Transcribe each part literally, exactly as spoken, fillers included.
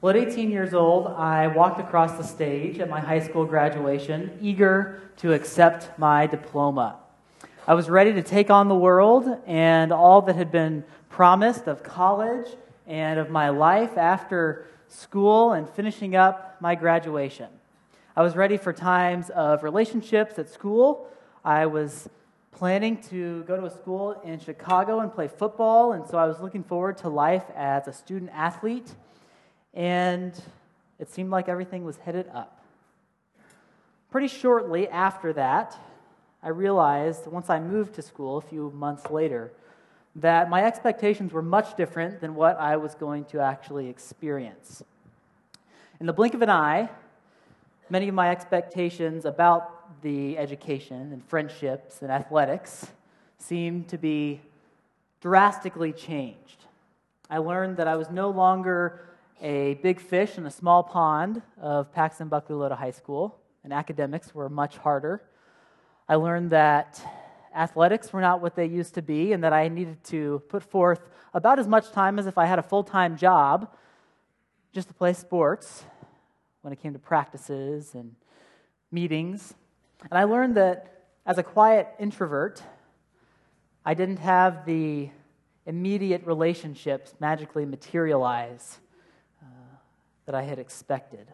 Well, at eighteen years old, I walked across the stage at my high school graduation, eager to accept my diploma. I was ready to take on the world and all that had been promised of college and of my life after school and finishing up my graduation. I was ready for times of relationships at school. I was planning to go to a school in Chicago and play football, and so I was looking forward to life as a student athlete. And it seemed like everything was headed up. Pretty shortly after that, I realized, once I moved to school a few months later, that my expectations were much different than what I was going to actually experience. In the blink of an eye, many of my expectations about the education and friendships and athletics seemed to be drastically changed. I learned that I was no longer a big fish in a small pond of Paxton Buckley Loda High School, and academics were much harder. I learned that athletics were not what they used to be, and that I needed to put forth about as much time as if I had a full-time job just to play sports when it came to practices and meetings. And I learned that as a quiet introvert, I didn't have the immediate relationships magically materialize that I had expected.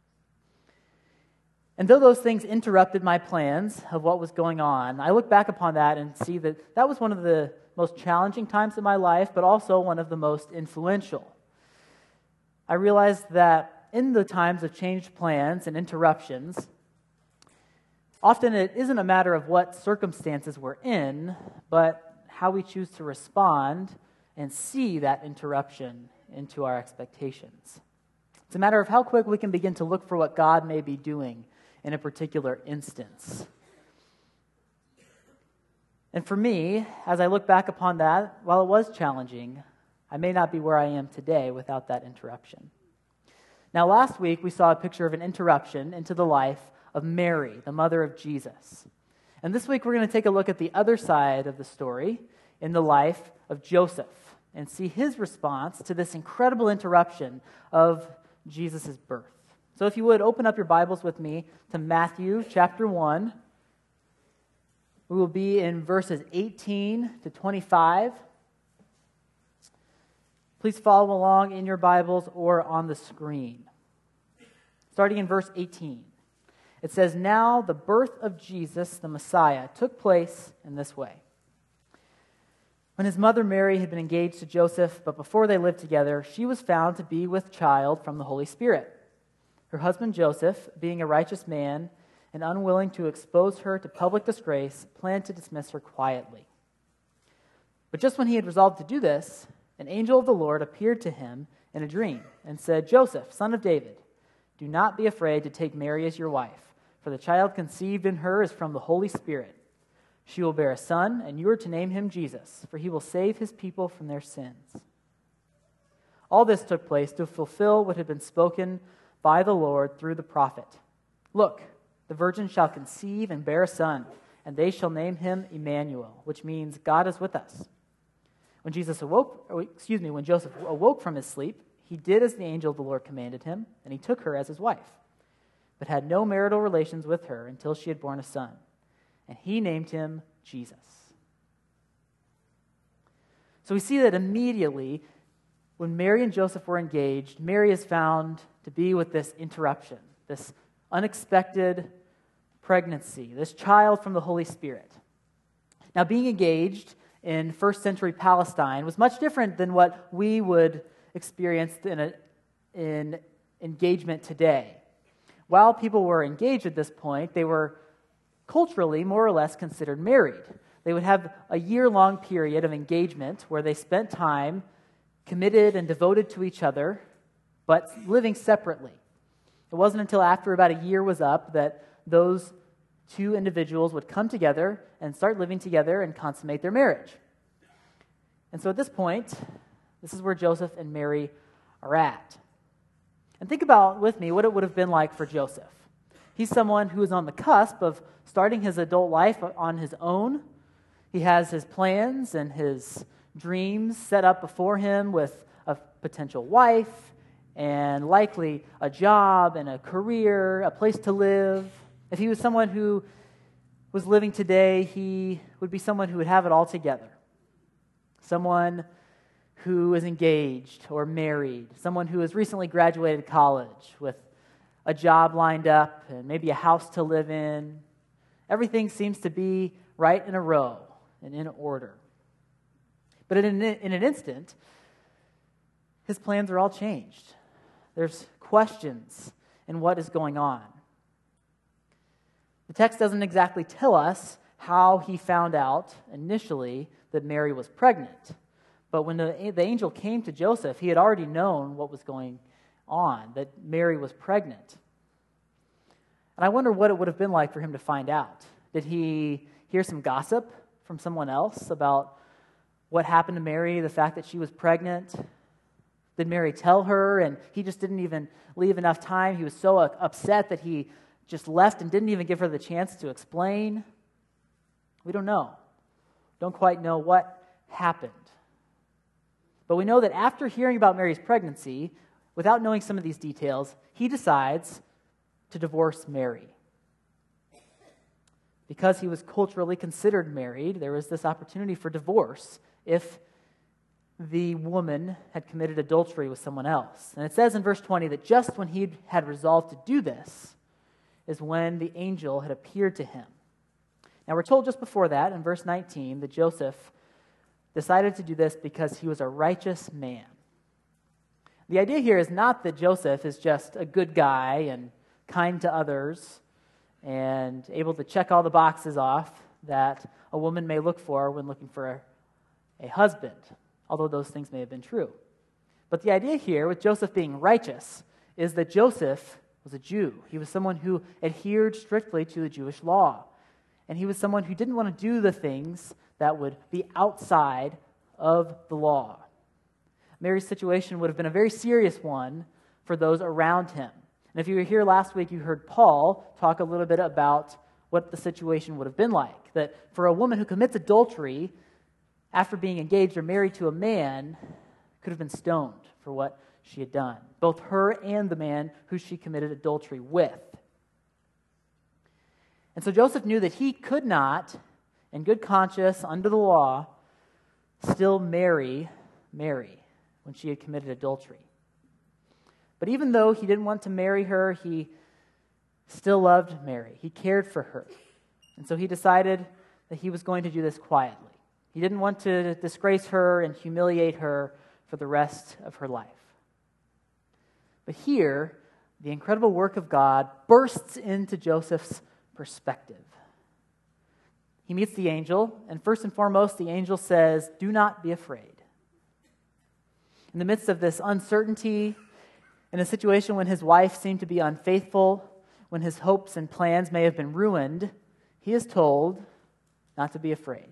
And though those things interrupted my plans of what was going on, I look back upon that and see that that was one of the most challenging times of my life, but also one of the most influential. I realized that in the times of changed plans and interruptions, often it isn't a matter of what circumstances we're in, but how we choose to respond and see that interruption into our expectations. It's a matter of how quick we can begin to look for what God may be doing in a particular instance. And for me, as I look back upon that, while it was challenging, I may not be where I am today without that interruption. Now, last week, we saw a picture of an interruption into the life of Mary, the mother of Jesus. And this week, we're going to take a look at the other side of the story in the life of Joseph and see his response to this incredible interruption of Jesus' birth. So if you would, open up your Bibles with me to Matthew chapter one. We will be in verses eighteen to twenty-five. Please follow along in your Bibles or on the screen. Starting in verse eighteen. It says, "Now the birth of Jesus, the Messiah, took place in this way. When his mother Mary had been engaged to Joseph, but before they lived together, she was found to be with child from the Holy Spirit. Her husband Joseph, being a righteous man and unwilling to expose her to public disgrace, planned to dismiss her quietly. But just when he had resolved to do this, an angel of the Lord appeared to him in a dream and said, 'Joseph, son of David, do not be afraid to take Mary as your wife, for the child conceived in her is from the Holy Spirit. She will bear a son, and you are to name him Jesus, for he will save his people from their sins.' All this took place to fulfill what had been spoken by the Lord through the prophet. 'Look, the virgin shall conceive and bear a son, and they shall name him Emmanuel,' which means God is with us. When Jesus awoke, or excuse me, when Joseph awoke from his sleep, he did as the angel of the Lord commanded him, and he took her as his wife, but had no marital relations with her until she had borne a son. And he named him Jesus." So we see that immediately, when Mary and Joseph were engaged, Mary is found to be with this interruption, this unexpected pregnancy, this child from the Holy Spirit. Now, being engaged in first century Palestine was much different than what we would experience in, a, in engagement today. While people were engaged at this point, they were culturally more or less considered married. They would have a year-long period of engagement where they spent time committed and devoted to each other, but living separately. It wasn't until after about a year was up that those two individuals would come together and start living together and consummate their marriage. And so at this point, this is where Joseph and Mary are at. And think about with me what it would have been like for Joseph. He's someone who is on the cusp of starting his adult life on his own. He has his plans and his dreams set up before him with a potential wife and likely a job and a career, a place to live. If he was someone who was living today, he would be someone who would have it all together. Someone who is engaged or married, someone who has recently graduated college with a job lined up and maybe a house to live in. Everything seems to be right in a row and in order. But in an, in an instant, his plans are all changed. There's questions in what is going on. The text doesn't exactly tell us how he found out initially that Mary was pregnant. But when the, the angel came to Joseph, he had already known what was going on, that Mary was pregnant. And I wonder what it would have been like for him to find out. Did he hear some gossip from someone else about what happened to Mary, the fact that she was pregnant? Did Mary tell her and he just didn't even leave enough time? He was so upset that he just left and didn't even give her the chance to explain? We don't know. Don't quite know what happened. But we know that after hearing about Mary's pregnancy, without knowing some of these details, he decides to divorce Mary. Because he was culturally considered married, there was this opportunity for divorce if the woman had committed adultery with someone else. And it says in verse twenty that just when he had resolved to do this is when the angel had appeared to him. Now we're told just before that, in verse nineteen, that Joseph decided to do this because he was a righteous man. The idea here is not that Joseph is just a good guy and kind to others and able to check all the boxes off that a woman may look for when looking for a, a husband, although those things may have been true. But the idea here with Joseph being righteous is that Joseph was a Jew. He was someone who adhered strictly to the Jewish law. And he was someone who didn't want to do the things that would be outside of the law. Mary's situation would have been a very serious one for those around him. And if you were here last week, you heard Paul talk a little bit about what the situation would have been like. That for a woman who commits adultery after being engaged or married to a man could have been stoned for what she had done. Both her and the man who she committed adultery with. And so Joseph knew that he could not, in good conscience, under the law, still marry Mary when she had committed adultery. But even though he didn't want to marry her, he still loved Mary. He cared for her. And so he decided that he was going to do this quietly. He didn't want to disgrace her and humiliate her for the rest of her life. But here, the incredible work of God bursts into Joseph's perspective. He meets the angel, and first and foremost, the angel says, "Do not be afraid." In the midst of this uncertainty, in a situation when his wife seemed to be unfaithful, when his hopes and plans may have been ruined, he is told not to be afraid.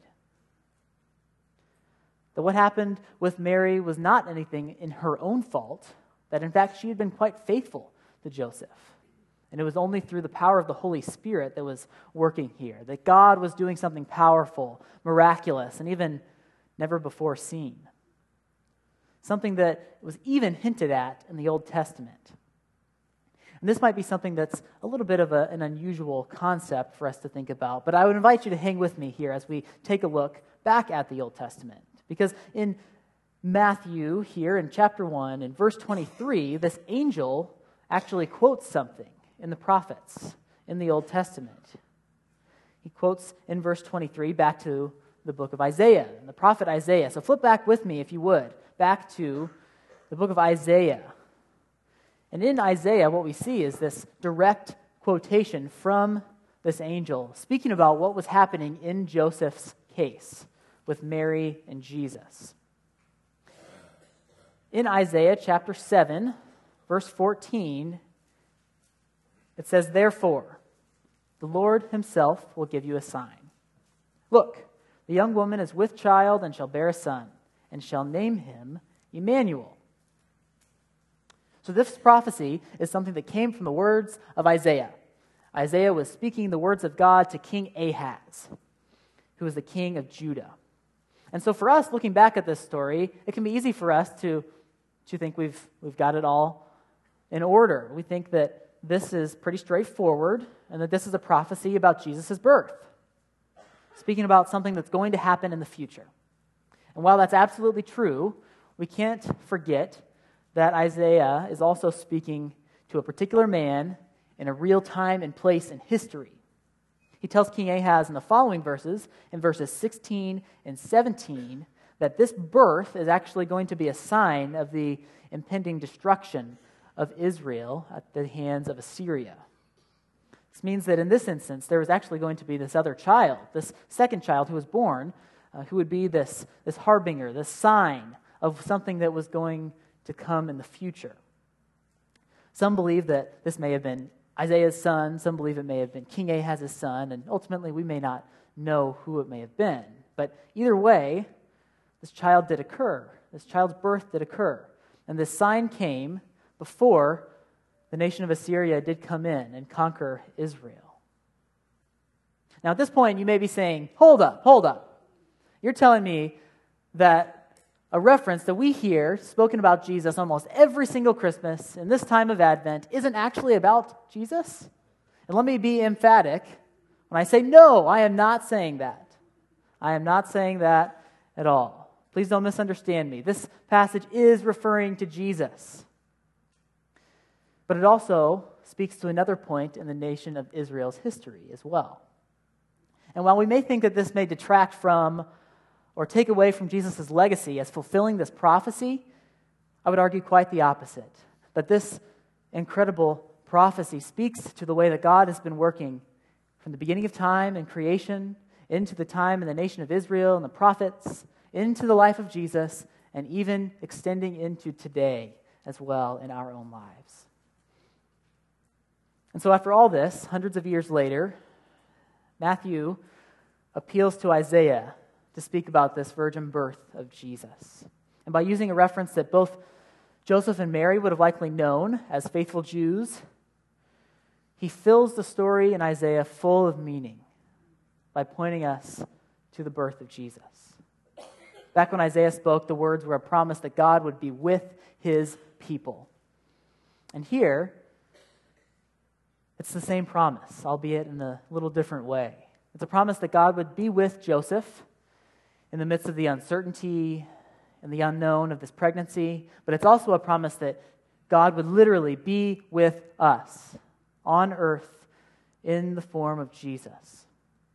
That what happened with Mary was not anything in her own fault, that in fact she had been quite faithful to Joseph. And it was only through the power of the Holy Spirit that was working here, that God was doing something powerful, miraculous, and even never before seen. Something that was even hinted at in the Old Testament. And this might be something that's a little bit of a, an unusual concept for us to think about, but I would invite you to hang with me here as we take a look back at the Old Testament. Because in Matthew here in chapter one, in verse twenty-three, this angel actually quotes something in the prophets in the Old Testament. He quotes in verse twenty-three back to the book of Isaiah, the prophet Isaiah. So flip back with me, if you would, back to the book of Isaiah. And in Isaiah, what we see is this direct quotation from this angel, speaking about what was happening in Joseph's case with Mary and Jesus. In Isaiah chapter seven, verse fourteen, it says, "Therefore, the Lord himself will give you a sign. Look, the young woman is with child and shall bear a son, and shall name him Emmanuel." So this prophecy is something that came from the words of Isaiah. Isaiah was speaking the words of God to King Ahaz, who was the king of Judah. And so for us, looking back at this story, it can be easy for us to, to think we've, we've got it all in order. We think that this is pretty straightforward and that this is a prophecy about Jesus' birth, speaking about something that's going to happen in the future. And while that's absolutely true, we can't forget that Isaiah is also speaking to a particular man in a real time and place in history. He tells King Ahaz in the following verses, in verses sixteen and seventeen, that this birth is actually going to be a sign of the impending destruction of Israel at the hands of Assyria. This means that in this instance, there was actually going to be this other child, this second child who was born, uh, who would be this, this harbinger, this sign of something that was going to come in the future. Some believe that this may have been Isaiah's son, some believe it may have been King Ahaz's son, and ultimately we may not know who it may have been. But either way, this child did occur. This child's birth did occur. And this sign came before the nation of Assyria did come in and conquer Israel. Now at this point, you may be saying, hold up, hold up. You're telling me that a reference that we hear spoken about Jesus almost every single Christmas in this time of Advent isn't actually about Jesus? And let me be emphatic when I say, no, I am not saying that. I am not saying that at all. Please don't misunderstand me. This passage is referring to Jesus. But it also speaks to another point in the nation of Israel's history as well. And while we may think that this may detract from or take away from Jesus' legacy as fulfilling this prophecy, I would argue quite the opposite. That this incredible prophecy speaks to the way that God has been working from the beginning of time and creation into the time in the nation of Israel and the prophets, into the life of Jesus, and even extending into today as well in our own lives. And so after all this, hundreds of years later, Matthew appeals to Isaiah to speak about this virgin birth of Jesus. And by using a reference that both Joseph and Mary would have likely known as faithful Jews, he fills the story in Isaiah full of meaning by pointing us to the birth of Jesus. Back when Isaiah spoke, the words were a promise that God would be with his people. And here, it's the same promise, albeit in a little different way. It's a promise that God would be with Joseph in the midst of the uncertainty and the unknown of this pregnancy, but it's also a promise that God would literally be with us on earth in the form of Jesus.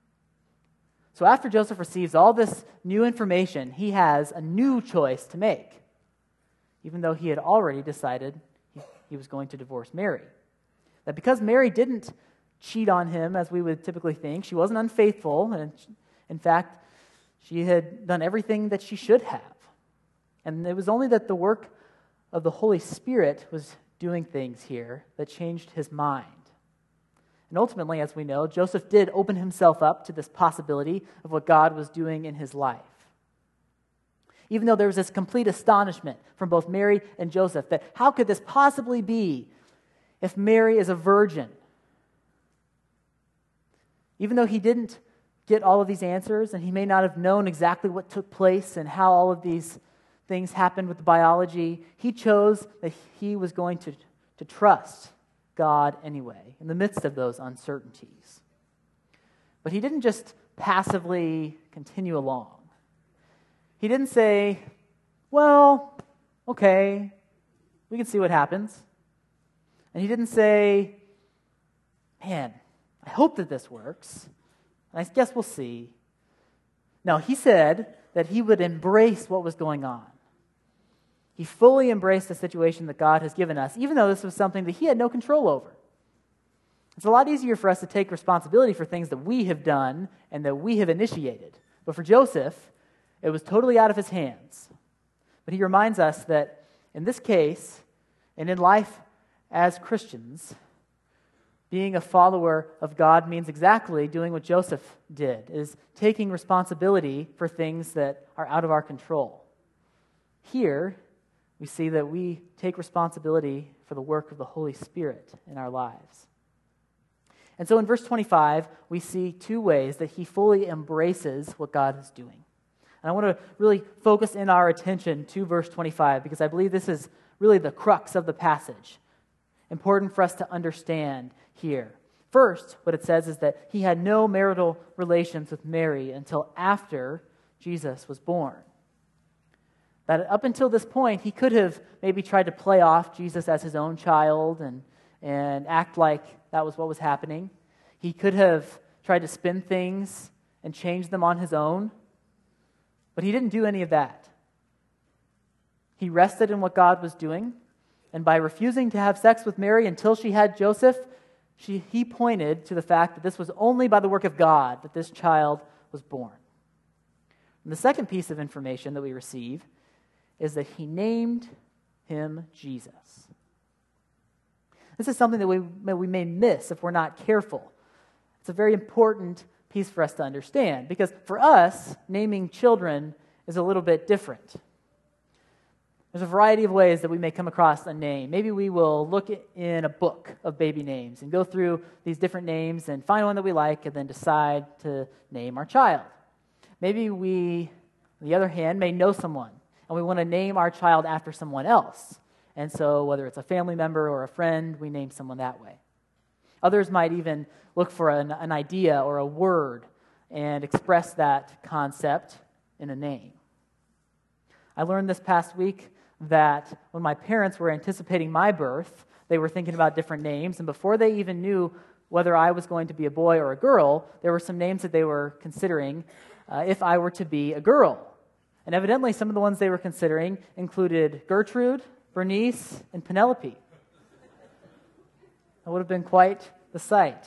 So after Joseph receives all this new information, he has a new choice to make, even though he had already decided he, he was going to divorce Mary. That because Mary didn't cheat on him as we would typically think, she wasn't unfaithful, and in fact, she had done everything that she should have. And it was only that the work of the Holy Spirit was doing things here that changed his mind. And ultimately, as we know, Joseph did open himself up to this possibility of what God was doing in his life. Even though there was this complete astonishment from both Mary and Joseph that how could this possibly be if Mary is a virgin? Even though he didn't get all of these answers, and he may not have known exactly what took place and how all of these things happened with the biology, he chose that he was going to, to trust God anyway, in the midst of those uncertainties. But he didn't just passively continue along. He didn't say, well, okay, we can see what happens. And he didn't say, man, I hope that this works. I guess we'll see. No, he said that he would embrace what was going on. He fully embraced the situation that God has given us, even though this was something that he had no control over. It's a lot easier for us to take responsibility for things that we have done and that we have initiated. But for Joseph, it was totally out of his hands. But he reminds us that in this case, and in life as Christians, being a follower of God means exactly doing what Joseph did, is taking responsibility for things that are out of our control. Here, we see that we take responsibility for the work of the Holy Spirit in our lives. And so in verse twenty-five, we see two ways that he fully embraces what God is doing. And I want to really focus in our attention to verse twenty-five because I believe this is really the crux of the passage. important for us to understand here. First, what it says is that he had no marital relations with Mary until after Jesus was born. That up until this point, he could have maybe tried to play off Jesus as his own child and, and act like that was what was happening. He could have tried to spin things and change them on his own, but he didn't do any of that. He rested in what God was doing, and by refusing to have sex with Mary until she had Joseph, she, he pointed to the fact that this was only by the work of God that this child was born. And the second piece of information that we receive is that he named him Jesus. This is something that we, we may miss if we're not careful. It's a very important piece for us to understand, because for us, naming children is a little bit different. There's a variety of ways that we may come across a name. Maybe we will look in a book of baby names and go through these different names and find one that we like and then decide to name our child. Maybe we, on the other hand, may know someone and we want to name our child after someone else. And so whether it's a family member or a friend, we name someone that way. Others might even look for an, an idea or a word and express that concept in a name. I learned this past week that when my parents were anticipating my birth, they were thinking about different names, and before they even knew whether I was going to be a boy or a girl, there were some names that they were considering uh, if I were to be a girl. And evidently some of the ones they were considering included Gertrude, Bernice, and Penelope. That would have been quite the sight.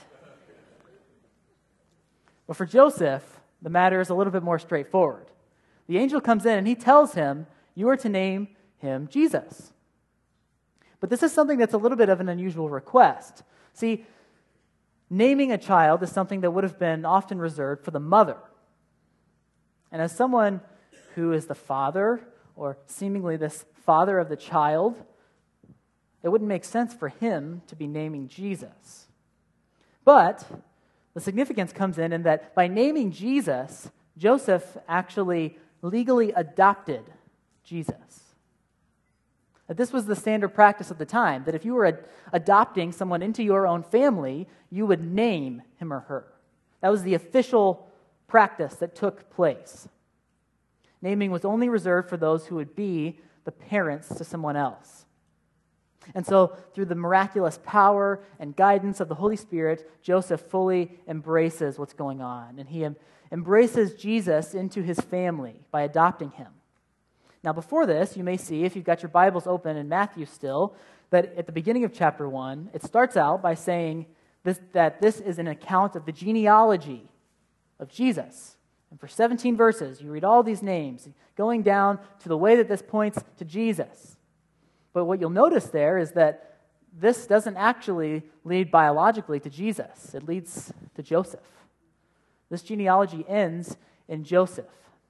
But for Joseph, the matter is a little bit more straightforward. The angel comes in and he tells him, you are to name him Jesus. But this is something that's a little bit of an unusual request. See, naming a child is something that would have been often reserved for the mother. And as someone who is the father, or seemingly this father of the child, it wouldn't make sense for him to be naming Jesus. But the significance comes in in that by naming Jesus, Joseph actually legally adopted Jesus. That this was the standard practice at the time, that if you were ad- adopting someone into your own family, you would name him or her. That was the official practice that took place. Naming was only reserved for those who would be the parents to someone else. And so, through the miraculous power and guidance of the Holy Spirit, Joseph fully embraces what's going on, and he em- embraces Jesus into his family by adopting him. Now, before this, you may see, if you've got your Bibles open in Matthew still, that at the beginning of chapter one, it starts out by saying this, that this is an account of the genealogy of Jesus. And for seventeen verses, you read all these names, going down to the way that this points to Jesus. But what you'll notice there is that this doesn't actually lead biologically to Jesus. It leads to Joseph. This genealogy ends in Joseph.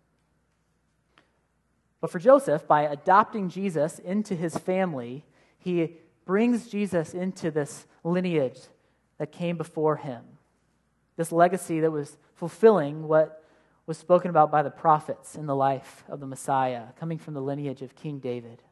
But for Joseph, by adopting Jesus into his family, he brings Jesus into this lineage that came before him, this legacy that was fulfilling what was spoken about by the prophets in the life of the Messiah, coming from the lineage of King David.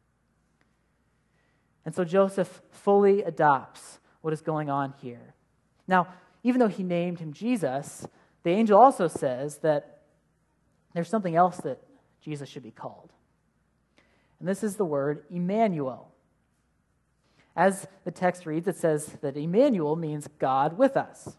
And so Joseph fully adopts what is going on here. Now, even though he named him Jesus, the angel also says that there's something else that Jesus should be called. And this is the word Emmanuel. As the text reads, it says that Emmanuel means God with us.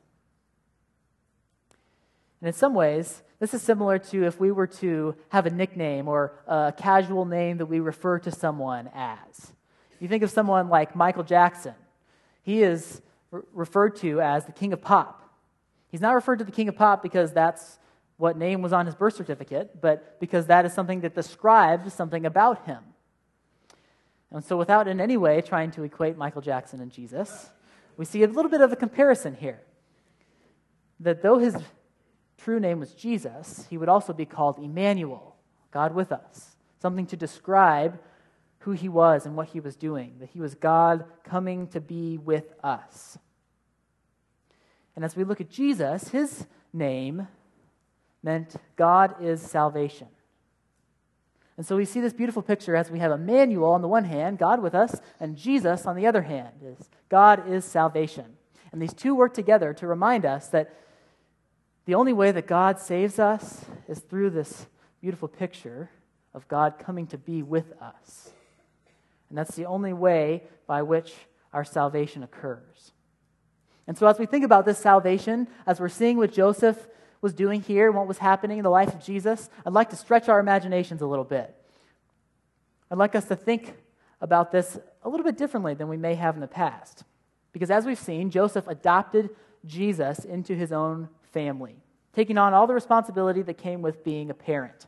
And in some ways, this is similar to if we were to have a nickname or a casual name that we refer to someone as. You think of someone like Michael Jackson. He is re- referred to as the King of Pop. He's not referred to the King of Pop because that's what name was on his birth certificate, but because that is something that describes something about him. And so without in any way trying to equate Michael Jackson and Jesus, we see a little bit of a comparison here. That though his true name was Jesus, he would also be called Emmanuel, God with us, something to describe who he was and what he was doing, that he was God coming to be with us. And as we look at Jesus, his name meant God is salvation. And so we see this beautiful picture as we have Emmanuel on the one hand, God with us, and Jesus on the other hand. Is God is salvation. And these two work together to remind us that the only way that God saves us is through this beautiful picture of God coming to be with us. And that's the only way by which our salvation occurs. And so as we think about this salvation, as we're seeing what Joseph was doing here and what was happening in the life of Jesus, I'd like to stretch our imaginations a little bit. I'd like us to think about this a little bit differently than we may have in the past. Because as we've seen, Joseph adopted Jesus into his own family, taking on all the responsibility that came with being a parent.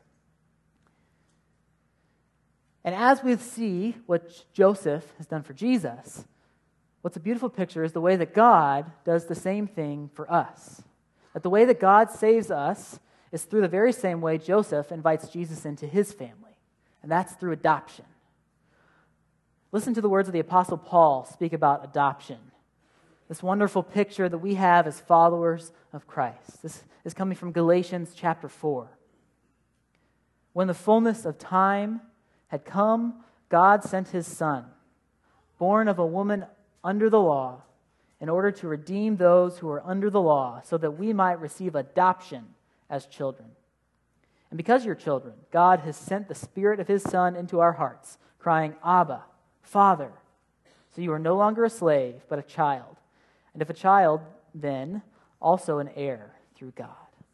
And as we see what Joseph has done for Jesus, what's a beautiful picture is the way that God does the same thing for us. That the way that God saves us is through the very same way Joseph invites Jesus into his family, and that's through adoption. Listen to the words of the Apostle Paul speak about adoption. This wonderful picture that we have as followers of Christ. This is coming from Galatians chapter four. When the fullness of time had come, God sent his Son, born of a woman under the law, in order to redeem those who are under the law, so that we might receive adoption as children. And because you're children, God has sent the Spirit of his Son into our hearts, crying, Abba, Father. So you are no longer a slave, but a child. And if a child, then also an heir through God.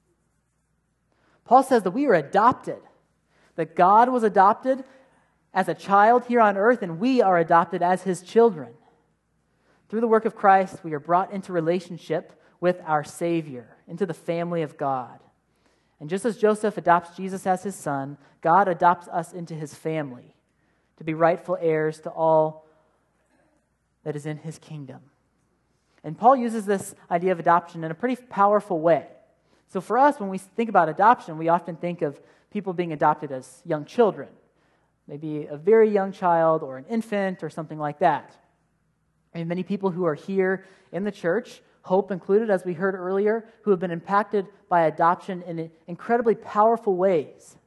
Paul says that we are adopted, that God was adopted as a child here on earth, and we are adopted as his children. Through the work of Christ, we are brought into relationship with our Savior, into the family of God. And just as Joseph adopts Jesus as his son, God adopts us into his family to be rightful heirs to all that is in his kingdom. And Paul uses this idea of adoption in a pretty powerful way. So for us, when we think about adoption, we often think of people being adopted as young children, maybe a very young child or an infant or something like that. And many people who are here in the church, Hope included, as we heard earlier, who have been impacted by adoption in incredibly powerful ways.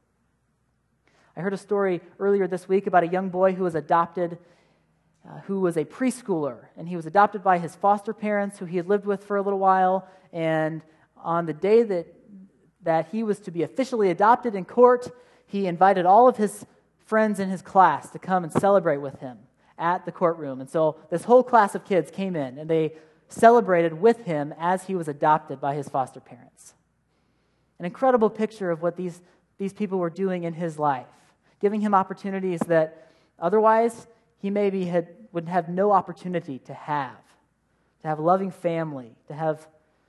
I heard a story earlier this week about a young boy who was adopted, uh, who was a preschooler, and he was adopted by his foster parents, who he had lived with for a little while, and on the day that, that he was to be officially adopted in court, he invited all of his friends in his class to come and celebrate with him at the courtroom. And so this whole class of kids came in, and they celebrated with him as he was adopted by his foster parents. An incredible picture of what these, these people were doing in his life, giving him opportunities that otherwise he maybe had, would have no opportunity to have, to have a loving family, to have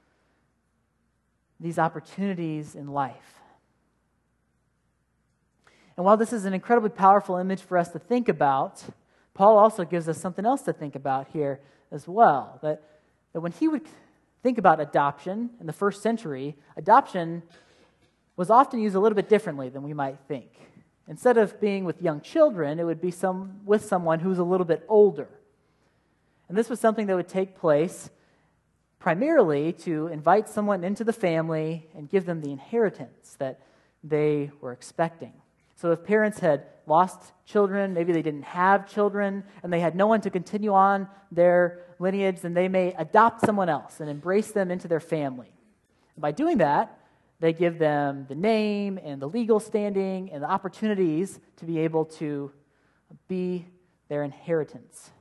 these opportunities in life. And while this is an incredibly powerful image for us to think about, Paul also gives us something else to think about here as well, that, that when he would think about adoption in the first century, adoption was often used a little bit differently than we might think. Instead of being with young children, it would be some with someone who's a little bit older. And this was something that would take place primarily to invite someone into the family and give them the inheritance that they were expecting. So if parents had lost children, maybe they didn't have children, and they had no one to continue on their lineage, then they may adopt someone else and embrace them into their family. And by doing that, they give them the name and the legal standing and the opportunities to be able to be their inheritance.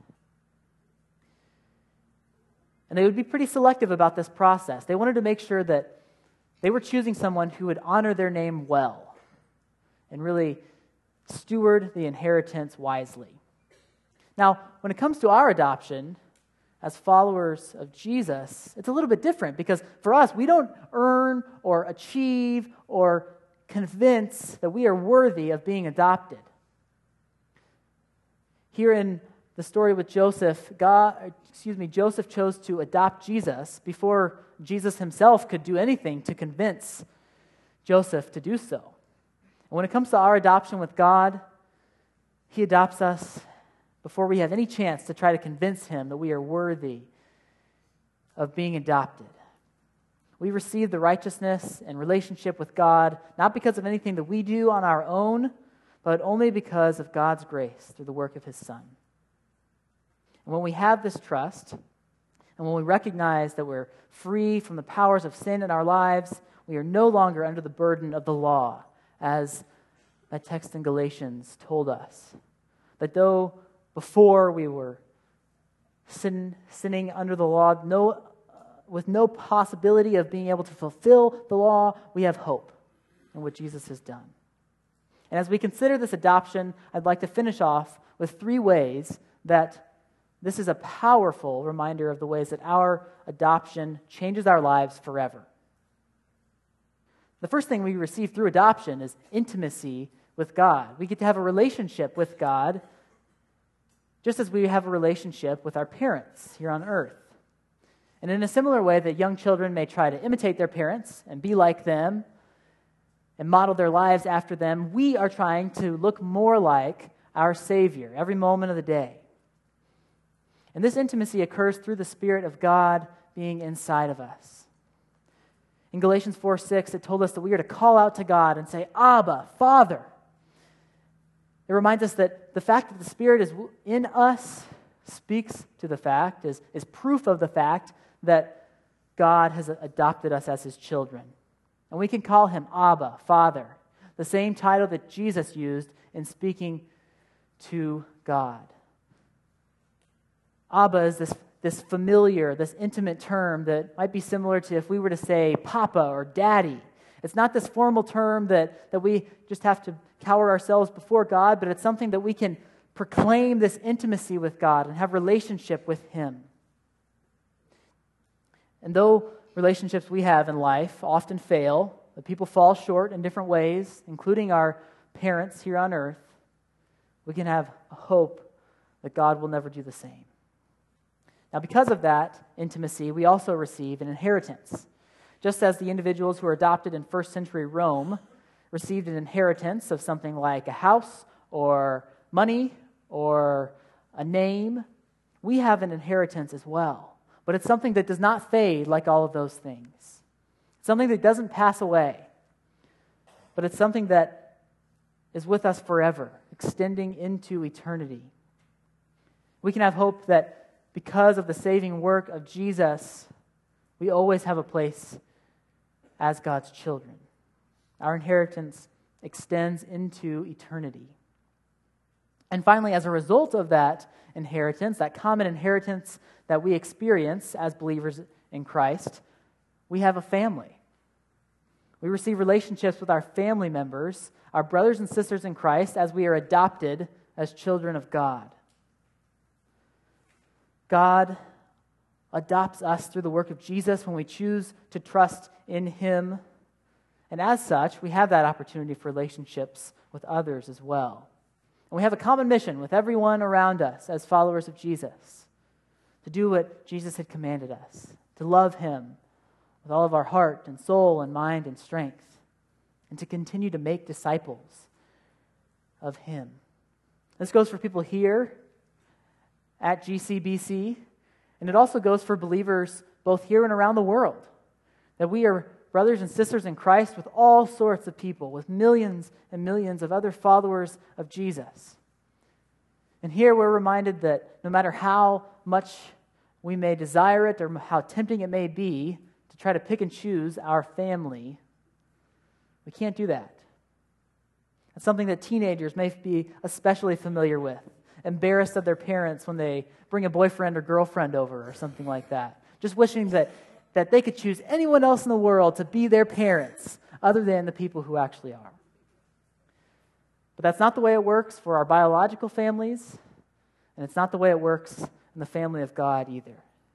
And they would be pretty selective about this process. They wanted to make sure that they were choosing someone who would honor their name well and really steward the inheritance wisely. Now, when it comes to our adoption as followers of Jesus, it's a little bit different because for us, we don't earn or achieve or convince that we are worthy of being adopted. Here in the story with Joseph, God, excuse me, Joseph chose to adopt Jesus before Jesus himself could do anything to convince Joseph to do so. And when it comes to our adoption with God, he adopts us before we have any chance to try to convince him that we are worthy of being adopted. We receive the righteousness and relationship with God not because of anything that we do on our own, but only because of God's grace through the work of his Son. And when we have this trust, and when we recognize that we're free from the powers of sin in our lives, we are no longer under the burden of the law, as that text in Galatians told us. That though before we were sin, sinning under the law, no, with no possibility of being able to fulfill the law, we have hope in what Jesus has done. And as we consider this adoption, I'd like to finish off with three ways that this is a powerful reminder of the ways that our adoption changes our lives forever. The first thing we receive through adoption is intimacy with God. We get to have a relationship with God just as we have a relationship with our parents here on earth. And in a similar way that young children may try to imitate their parents and be like them and model their lives after them, we are trying to look more like our Savior every moment of the day. And this intimacy occurs through the Spirit of God being inside of us. In Galatians four six, it told us that we are to call out to God and say, Abba, Father. It reminds us that the fact that the Spirit is in us speaks to the fact, is, is proof of the fact that God has adopted us as his children. And we can call him Abba, Father, the same title that Jesus used in speaking to God. Abba is this, this familiar, this intimate term that might be similar to if we were to say Papa or Daddy. It's not this formal term that, that we just have to cower ourselves before God, but it's something that we can proclaim this intimacy with God and have relationship with him. And though relationships we have in life often fail, that people fall short in different ways, including our parents here on earth, we can have a hope that God will never do the same. Now, because of that intimacy, we also receive an inheritance. Just as the individuals who were adopted in first century Rome received an inheritance of something like a house or money or a name, we have an inheritance as well. But it's something that does not fade like all of those things. It's something that doesn't pass away. But it's something that is with us forever, extending into eternity. We can have hope that because of the saving work of Jesus, we always have a place as God's children. Our inheritance extends into eternity. And finally, as a result of that inheritance, that common inheritance that we experience as believers in Christ, we have a family. We receive relationships with our family members, our brothers and sisters in Christ, as we are adopted as children of God. God adopts us through the work of Jesus when we choose to trust in him. And as such, we have that opportunity for relationships with others as well. And we have a common mission with everyone around us as followers of Jesus, to do what Jesus had commanded us, to love him with all of our heart and soul and mind and strength, and to continue to make disciples of him. This goes for people here at G C B C, and it also goes for believers both here and around the world, that we are brothers and sisters in Christ with all sorts of people, with millions and millions of other followers of Jesus. And here we're reminded that no matter how much we may desire it or how tempting it may be to try to pick and choose our family, we can't do that. It's something that teenagers may be especially familiar with, embarrassed of their parents when they bring a boyfriend or girlfriend over or something like that, just wishing that that they could choose anyone else in the world to be their parents other than the people who actually are. But that's not the way it works for our biological families, and it's not the way it works in the family of God either.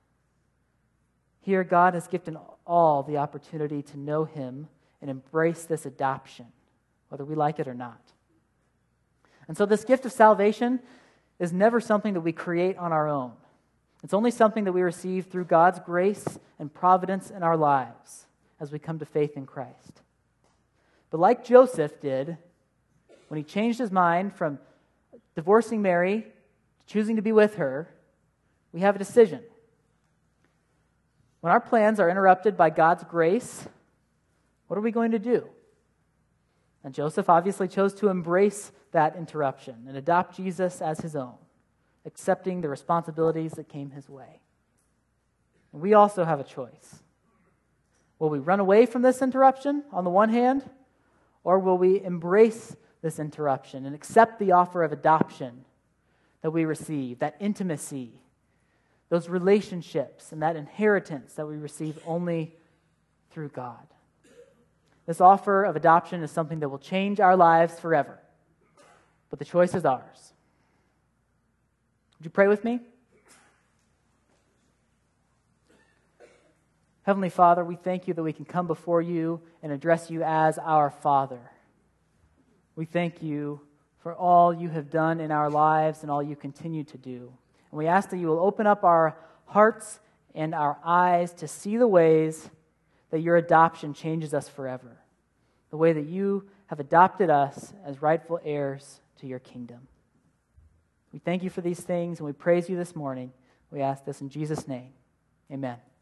Here, God has given all the opportunity to know him and embrace this adoption, whether we like it or not. And so this gift of salvation is never something that we create on our own. It's only something that we receive through God's grace and providence in our lives as we come to faith in Christ. But like Joseph did, when he changed his mind from divorcing Mary to choosing to be with her, we have a decision. When our plans are interrupted by God's grace, what are we going to do? And Joseph obviously chose to embrace that interruption and adopt Jesus as his own, accepting the responsibilities that came his way. And we also have a choice. Will we run away from this interruption on the one hand, or will we embrace this interruption and accept the offer of adoption that we receive, that intimacy, those relationships, and that inheritance that we receive only through God? This offer of adoption is something that will change our lives forever, but the choice is ours. Would you pray with me? Heavenly Father, we thank you that we can come before you and address you as our Father. We thank you for all you have done in our lives and all you continue to do. And we ask that you will open up our hearts and our eyes to see the ways that your adoption changes us forever, the way that you have adopted us as rightful heirs to your kingdom. We thank you for these things, and we praise you this morning. We ask this in Jesus' name. Amen.